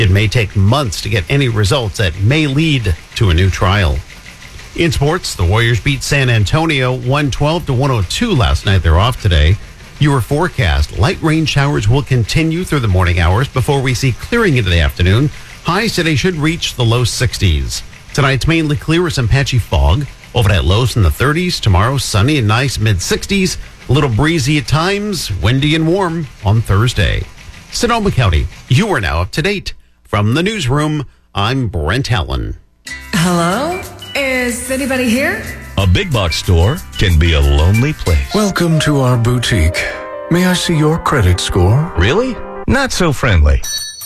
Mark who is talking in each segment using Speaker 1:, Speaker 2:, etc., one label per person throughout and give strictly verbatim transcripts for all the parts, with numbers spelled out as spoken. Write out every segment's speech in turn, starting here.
Speaker 1: It may take months to get any results that may lead to a new trial. In sports, the Warriors beat San Antonio one twelve to one oh two last night. They're off today. Your forecast, light rain showers will continue through the morning hours before we see clearing into the afternoon. Highs today should reach the low sixties. Tonight's mainly clear with some patchy fog. Overnight lows in the thirties. Tomorrow, sunny and nice, mid-sixties. A little breezy at times, windy and warm on Thursday. Sonoma County, you are now up to date. From the newsroom, I'm Brent Allen.
Speaker 2: Hello? Is anybody here?
Speaker 3: A big box store can be a lonely place.
Speaker 4: Welcome to our boutique. May I see your credit score?
Speaker 3: Really? Not so friendly.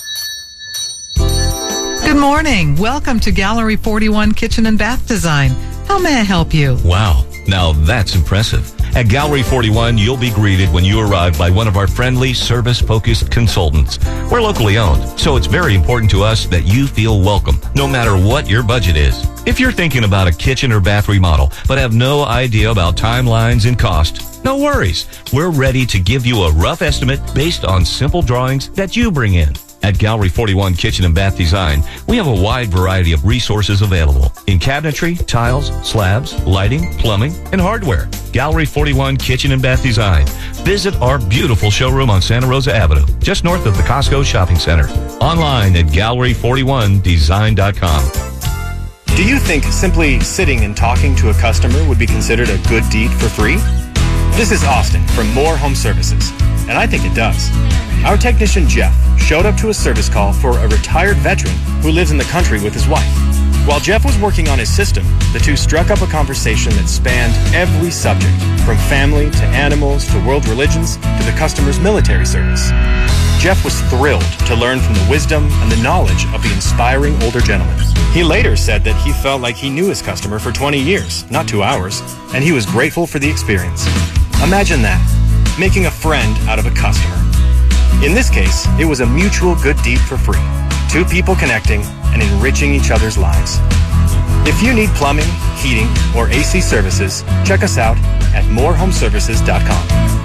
Speaker 5: Good morning. Welcome to Gallery forty-one Kitchen and Bath Design. How may I help you?
Speaker 3: Wow, now that's impressive. At Gallery forty-one, you'll be greeted when you arrive by one of our friendly, service-focused consultants. We're locally owned, so it's very important to us that you feel welcome, no matter what your budget is. If you're thinking about a kitchen or bath remodel, but have no idea about timelines and cost, no worries. We're ready to give you a rough estimate based on simple drawings that you bring in. At Gallery forty-one Kitchen and Bath Design, we have a wide variety of resources available in cabinetry, tiles, slabs, lighting, plumbing, and hardware. Gallery forty-one Kitchen and Bath Design. Visit our beautiful showroom on Santa Rosa Avenue, just north of the Costco Shopping Center. Online at gallery forty-one design dot com.
Speaker 6: Do you think simply sitting and talking to a customer would be considered a good deed for free? This is Austin from Moore Home Services, and I think it does. Our technician Jeff showed up to a service call for a retired veteran who lives in the country with his wife. While Jeff was working on his system, the two struck up a conversation that spanned every subject, from family to animals to world religions to the customer's military service. Jeff was thrilled to learn from the wisdom and the knowledge of the inspiring older gentleman. He later said that he felt like he knew his customer for twenty years, not two hours, and he was grateful for the experience. Imagine that, making a friend out of a customer. In this case, it was a mutual good deed for free. Two people connecting and enriching each other's lives. If you need plumbing, heating, or A C services, check us out at more home services dot com.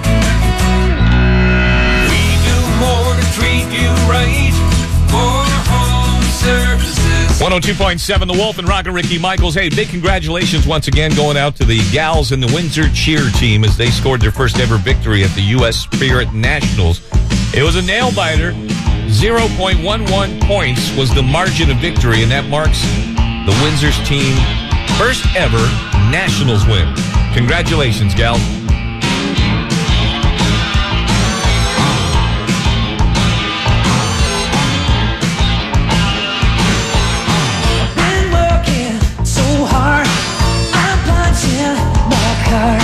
Speaker 7: We do more to treat you right. More Home Services.
Speaker 3: one oh two point seven The Wolf and Rocket Ricky Michaels. Hey, big congratulations once again going out to the gals in the Windsor cheer team as they scored their first ever victory at the U S Spirit Nationals. It was a nail-biter. zero point one one points was the margin of victory, and that marks the Windsor's team first ever Nationals win. Congratulations, gals.
Speaker 8: Been working so hard, I'm punching my card.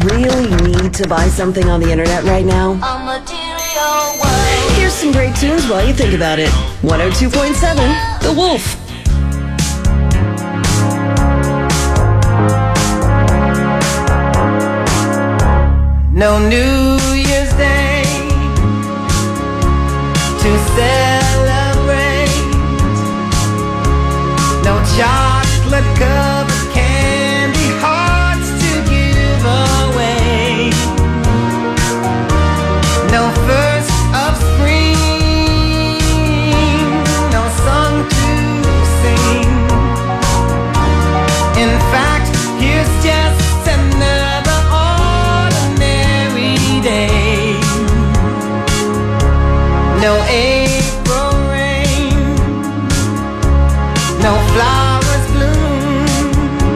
Speaker 9: really need to buy something on the internet right now?
Speaker 8: A material world.
Speaker 9: Here's some great tunes while you think about it. one oh two point seven, The Wolf.
Speaker 8: No New Year's Day to celebrate. No chocolate covered candy hearts to give away. No first of spring, no song to sing. In fact, here's just another ordinary day. No April rain, no flowers bloom,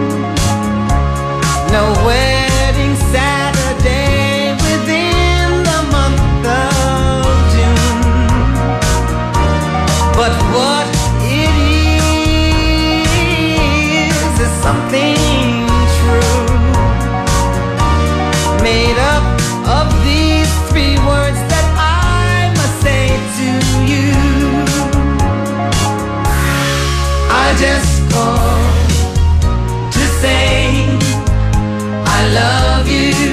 Speaker 8: no wedding Saturday within the month of June. But what it is is something true, made up of these three words that I must say to you. I just called to say I love you.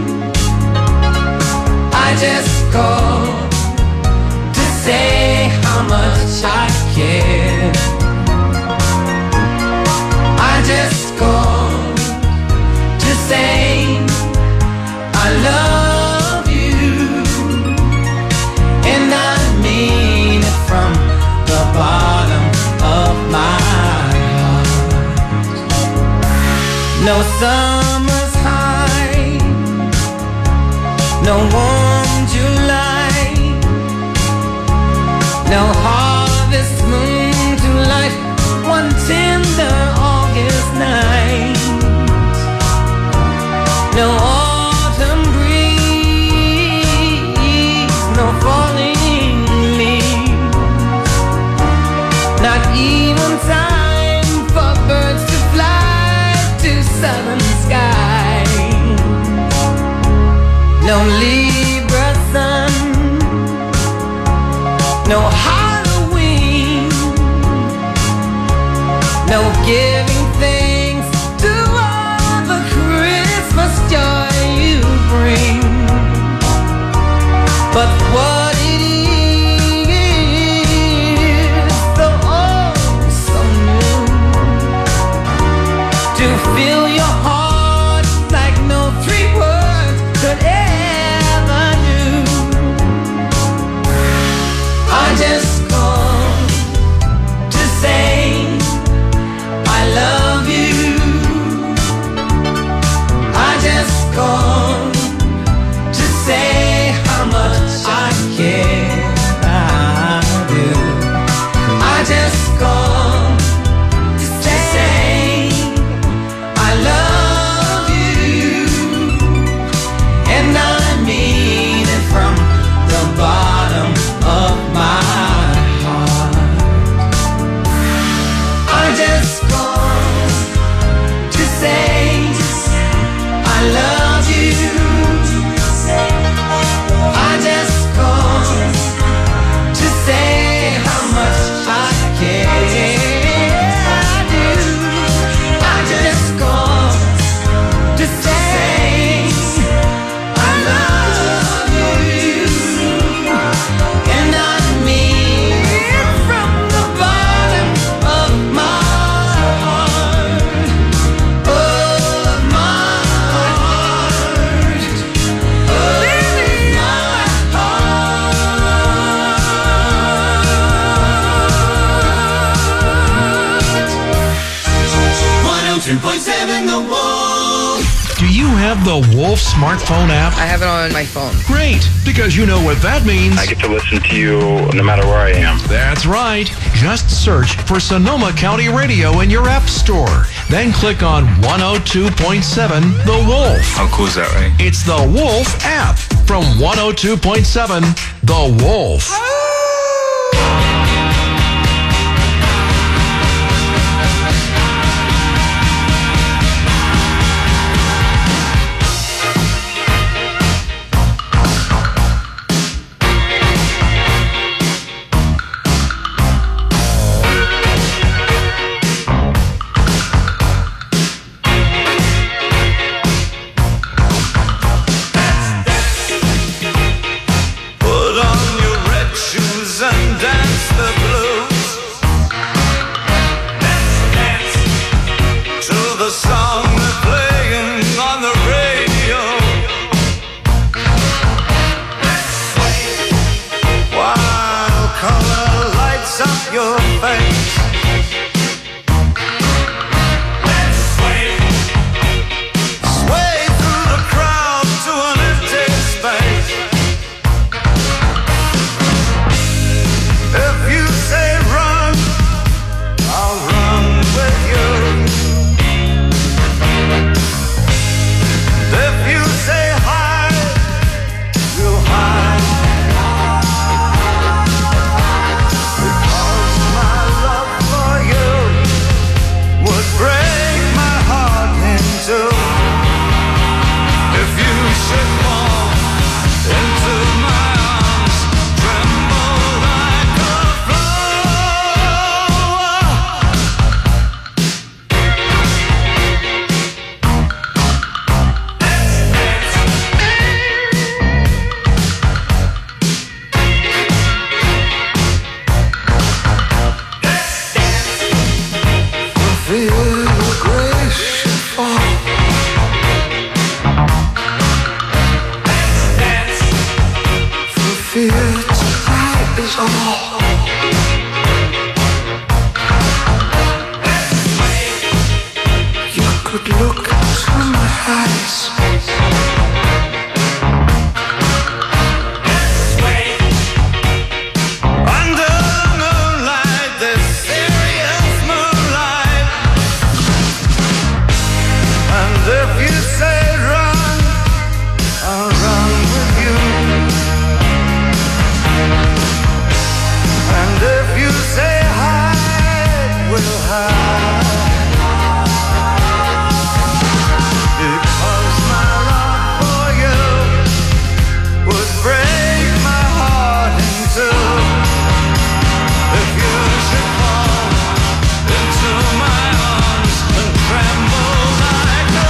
Speaker 8: I just called to say how much I care. I just called to say I love you, and I mean it from the bottom of my heart. No summer's high, no warm July, no harvest moon to light one tender August night. No autumn breeze, no falling leaves, not even time for birds to fly to southern skies. No Libra sun, no Halloween, no giving thanks to all the Christmas joy you bring. But what it is, so oh so new, to fill your heart like no three words could ever do. I just called to say I love you. I just called to say how much I care. I do. I just called to say I love you, and I mean it from the bottom of my heart. I just called to say I love you. I just called to say how much I care. I do. I just called to say I love you, and I mean it from the bottom of my heart, of my heart, of my heart. one oh two point seven The Wolf.
Speaker 4: Do you have the Wolf smartphone app?
Speaker 10: I have it on my phone.
Speaker 4: Great, because you know what that means.
Speaker 11: I get to listen to you no matter where I am.
Speaker 4: That's right. Just search for Sonoma County Radio in your app store. Then click on one oh two point seven The Wolf.
Speaker 11: How cool is that, right?
Speaker 4: It's the Wolf app from one oh two point seven The Wolf.
Speaker 7: You could look into my eyes. Under the moonlight, this serious moonlight. And if you say run, I'll run with you. And if you say hide, we'll hide. Because my love for you would break my heart in two. If you should fall into my arms and tremble like a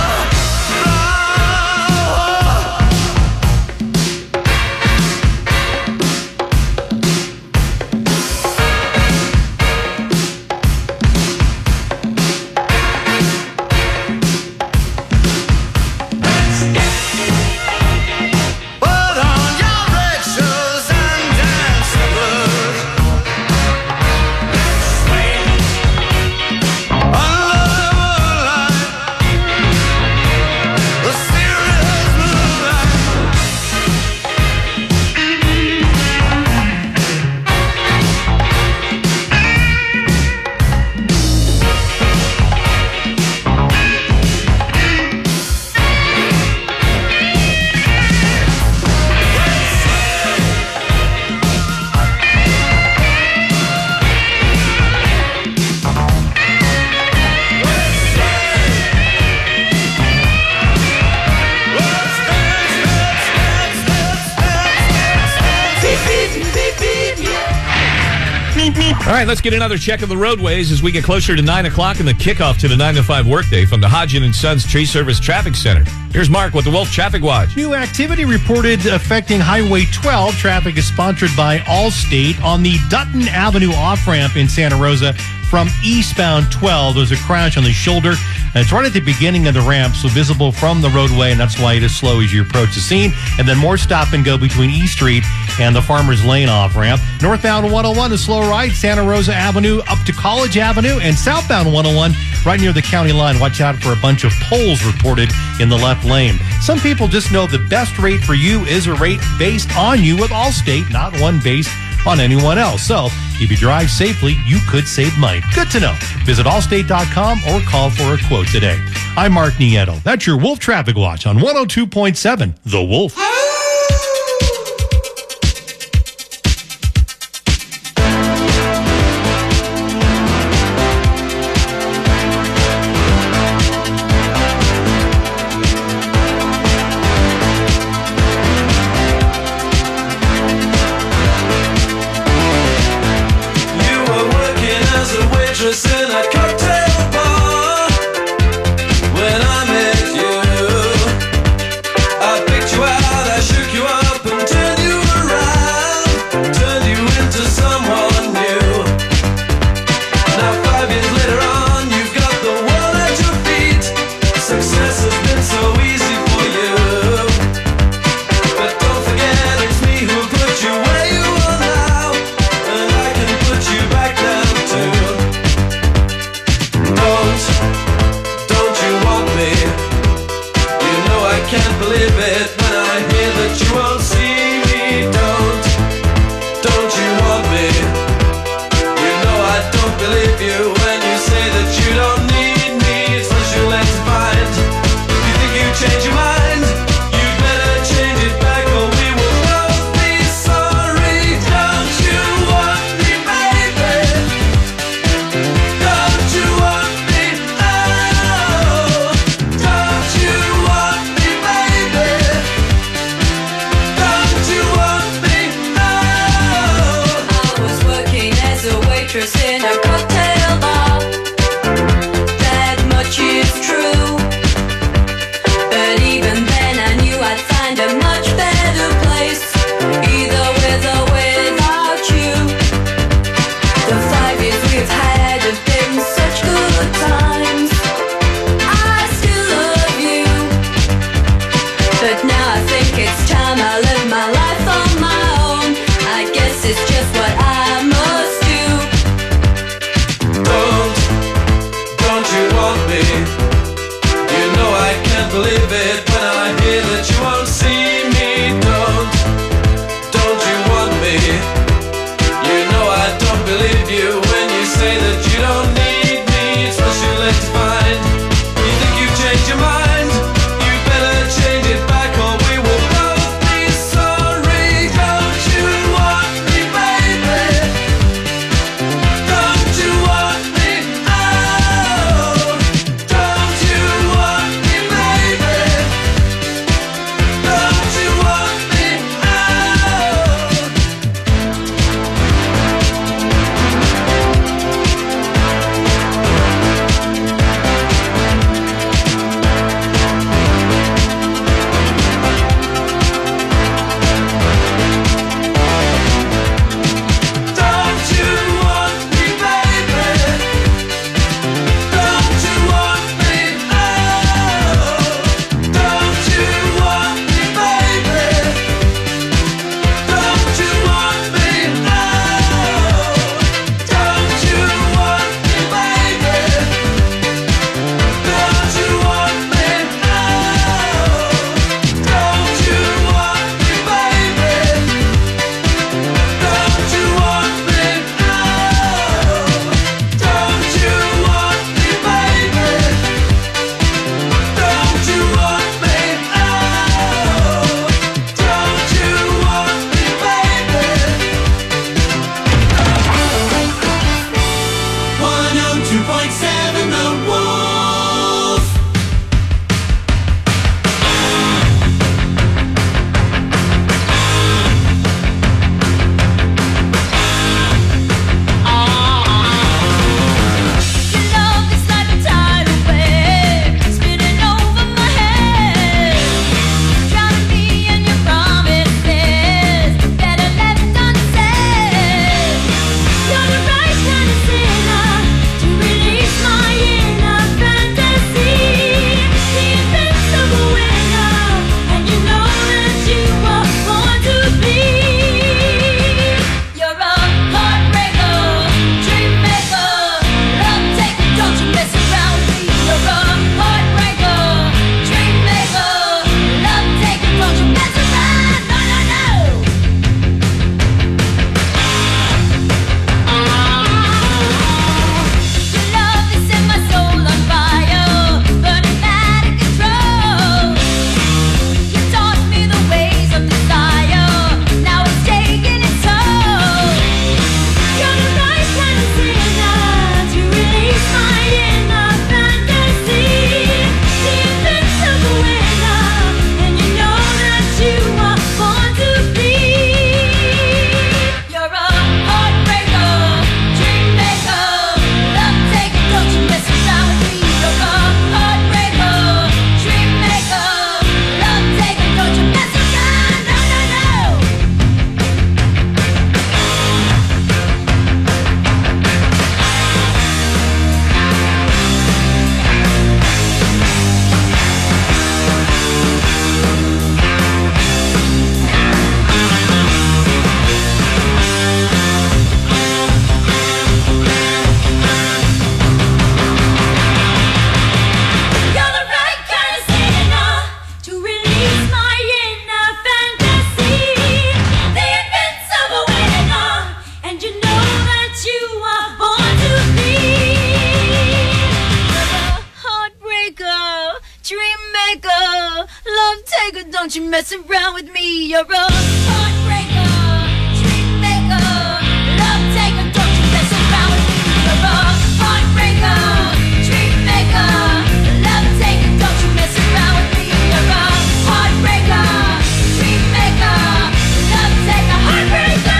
Speaker 7: put on your red shoes and dance the blues. Under the moonlight, the serious moonlight.
Speaker 3: All right, let's get another check of the roadways as we get closer to nine o'clock and the kickoff to the nine to five workday from the Hodgin and Sons Tree Service Traffic Center. Here's Mark with the Wolf Traffic Watch.
Speaker 10: New activity reported affecting Highway twelve. Traffic is sponsored by Allstate on the Dutton Avenue off-ramp in Santa Rosa from eastbound twelve. There's a crash on the shoulder. And it's right at the beginning of the ramp, so visible from the roadway, and that's why it is slow as you approach the scene. And then more stop and go between E Street and the Farmers Lane off-ramp. Northbound one oh one, a slow ride, Santa Rosa Avenue up to College Avenue, and southbound one oh one right near the county line. Watch out for a bunch of poles reported in the left lane. Some people just know the best rate for you is a rate based on you with Allstate, not one based on anyone else. So if you drive safely, you could save money. Good to know. Visit allstate dot com or call for a quote today. I'm Mark Nieto. That's your Wolf Traffic Watch on one oh two point seven The Wolf.
Speaker 7: In a cocktail bar when I met you, I picked you out, I shook you up and turned you around, turned you into someone new. Now five years later on, you've got the world at your feet. Success has been so easy for you, but don't forget it's me who put you where you are now, and I can put you back down too. Don't, don't you want me? You know I can't believe it when I hear that you won't see me. Don't, don't you want me? You know I don't believe you when you say that you don't need me. It's what you let to find. You think you change your mind? You better change it back or we will both be sorry. Don't you want me, baby? Don't you want me? Oh, don't you want me, baby? Don't you want me? Oh.
Speaker 12: I was working as a waitress in a cocktail bar. That much is true. But even then I knew I'd find a much better place, either with or without you. The five years we've had have been such good times. I still love you, but now I think it's time I live my life on my own. I guess it's just what I
Speaker 7: can't believe it when I hear that you won't see me. Don't, don't you want me? You know I don't believe you when you say that you don't need me. It's much too late to find. You think you've changed your mind? You better change it back or we will both be sorry. Don't you want me, baby? Don't you want me? Oh, don't you want me, baby? Don't you want me? Don't you want me, baby? Don't you want me? Oh, don't you want me, baby? Don't you want me? Oh, don't you want me, baby? Don't you want me? Oh, don't you want me, baby? Don't you want me? Oh, don't you want me, baby? Don't you want me? Oh, don't you want me, baby? one oh two point seven The Wolf.
Speaker 12: Your love is like a tidal wave, spinning over my head, drowning me in your promises that are left unsaid. You're the right kind of sinner to release my inner fantasy, the invincible winner, and you know that you were born to be. You're a heartbreaker, dream maker, love taker, don't you mess around with me. You're a heartbreaker, dream maker, love taker, don't you mess around. No, no, no. Your love is set my soul on fire, burning out of control. You taught me the ways of desire, now it's taking its toll. You're the right kind of sinner to release my inner fantasy, the invincible winner, and you know that you are born to be. You're a heartbreaker, dream maker, love taker, don't you mess around with me. You're a heartbreaker, dream maker, love taker, don't you mess around. No, no, no. You're the right kind of sinner to release my inner fantasy, the invincible winner, and you know that you are born to be. You're a heartbreaker, dream maker, love taker, don't you mess around with me. You're a heartbreaker, dream maker, love taker, don't you mess around with me. You're a heartbreaker, dream maker, love taker, don't you mess around with me. You're a heartbreaker, dream maker, love taker, heartbreaker.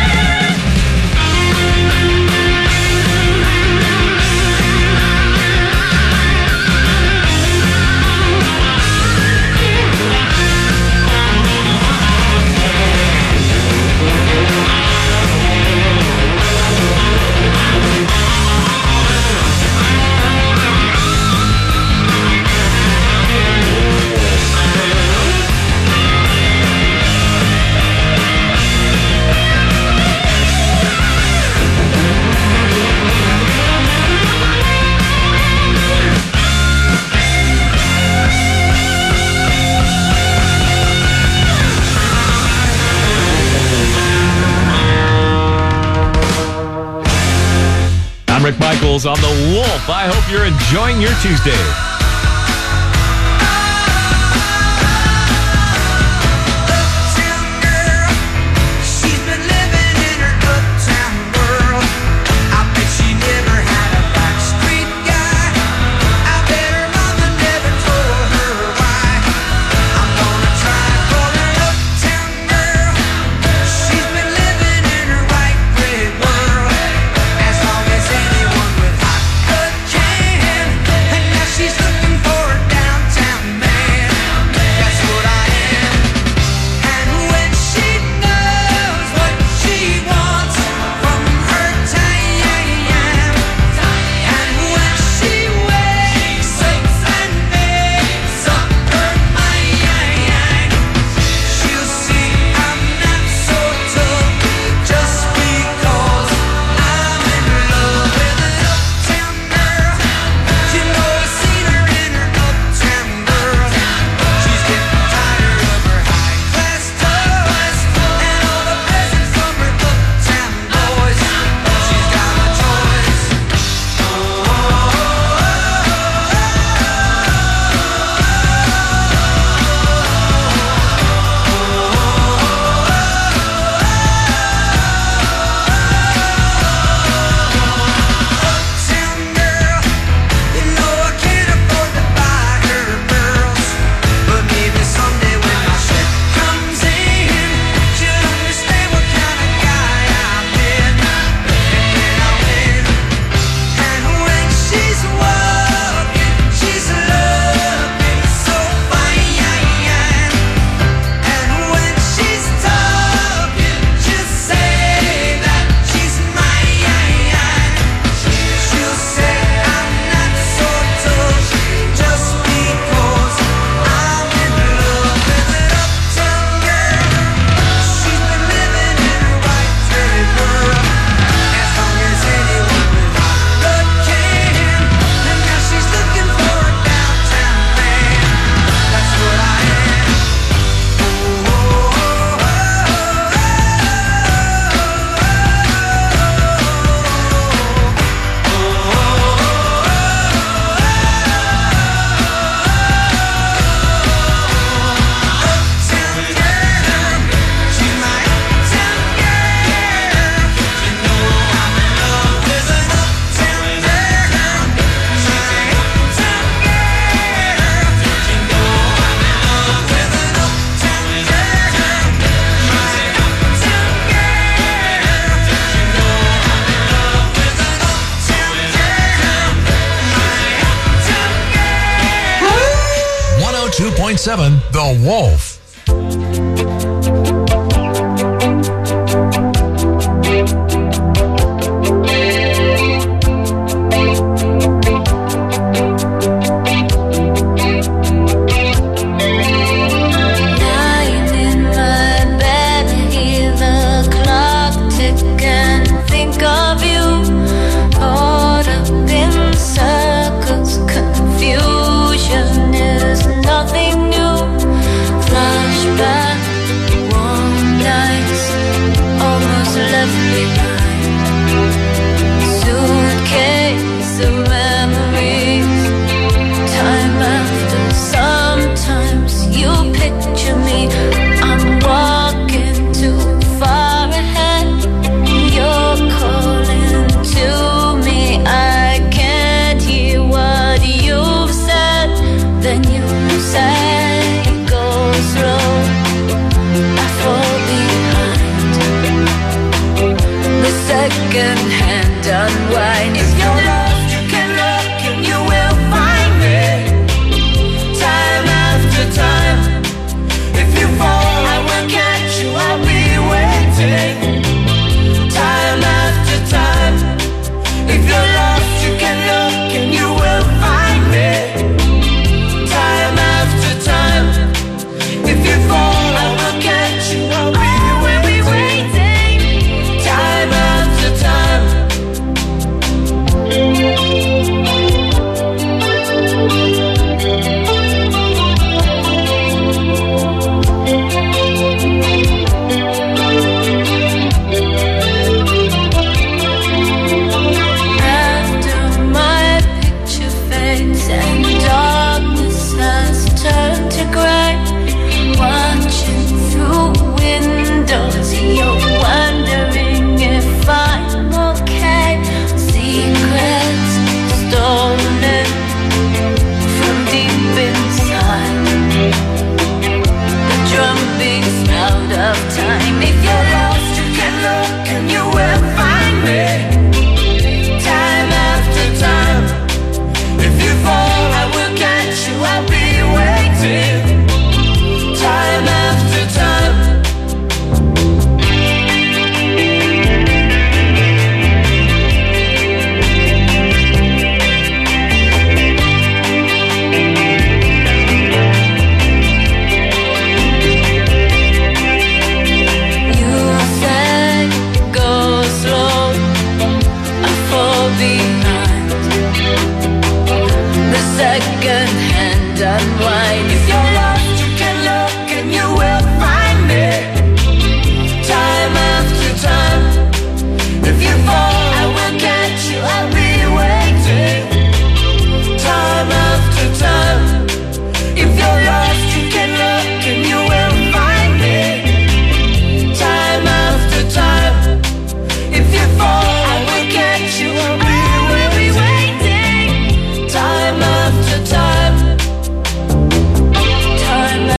Speaker 3: Eagles on the Wolf. I hope you're enjoying your Tuesday.
Speaker 4: one oh two point seven The Wolf.